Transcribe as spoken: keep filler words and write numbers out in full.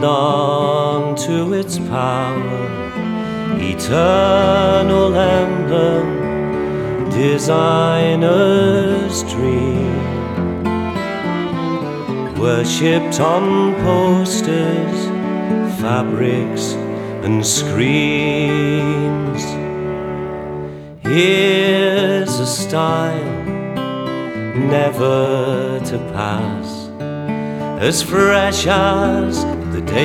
on to its power, eternal emblem, designer's dream, worshipped on posters, fabrics and screens. Here's a style never to pass, as fresh as the day